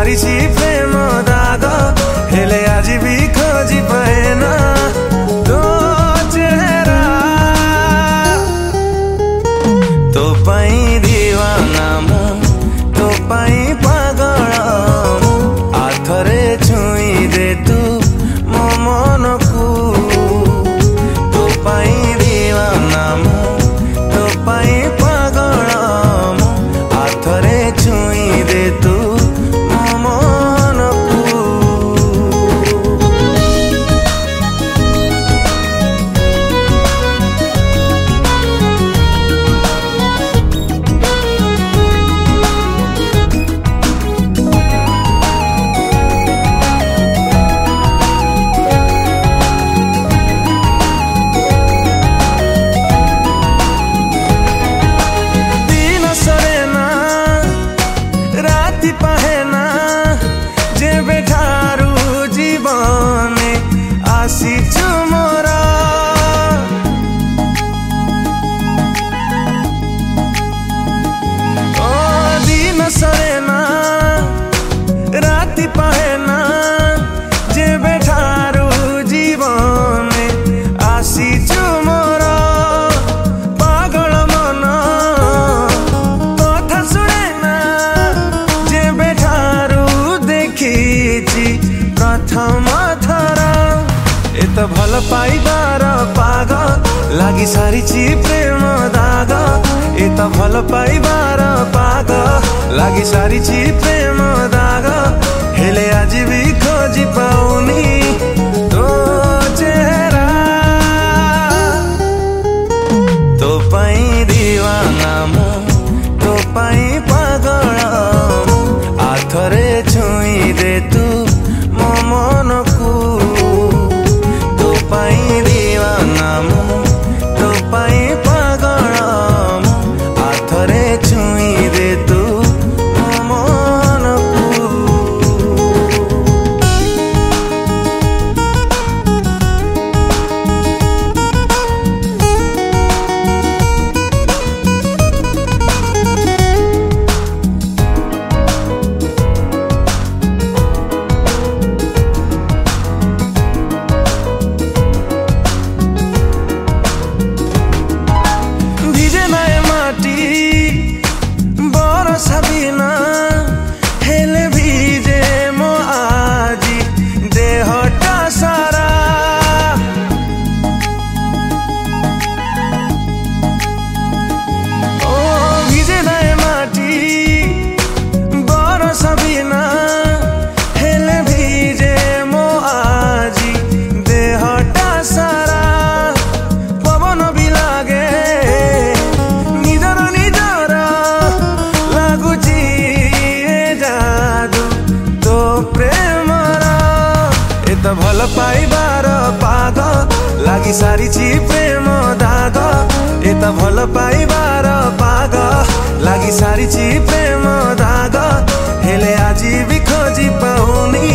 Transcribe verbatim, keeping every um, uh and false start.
सारी प्रेम दाग हेले आज भी खोजी पाएना तो चेहरा तो पाई दीवाना मु तो पाई पागल आथरे छुई दे तू मो मन को तो पाई दीवाना मु तो पाई पागल आथरे छुई दे तू पहेना जे बेठारू जीवने आसीचु मोरा ओ दिन सरेना राति पहेना जे बेठारू जीवने आसीचु मोरा पागल मन कथा सुनेना प्रथम थर एत भल पाइबार पाग लगी सारी प्रेम दाग एत भल पाइबार पाग लगी सारी प्रेम दाग हेले आज भी खोजी पाऊनी तो चेहरा तो पाई दीवाना मु तो पाई पागल आथरे छुई दे तू मो मन को तो पाई दीवाना मु तो पाई पागल आथरे छुई दे तू मो मन को। सबिना हेले भीजे मो आजी देहटा सारा ओ भीजे नाय माटी बर सबिना हेले भीजे मो आजी देहटा सारा पवन भी लागे निजर निजर एत भल पाइबार पाग लगी सारी प्रेम दाग एत भल पाइबार पाग लगी सारी प्रेम दाग हेले आज भी खोजी पाऊनी।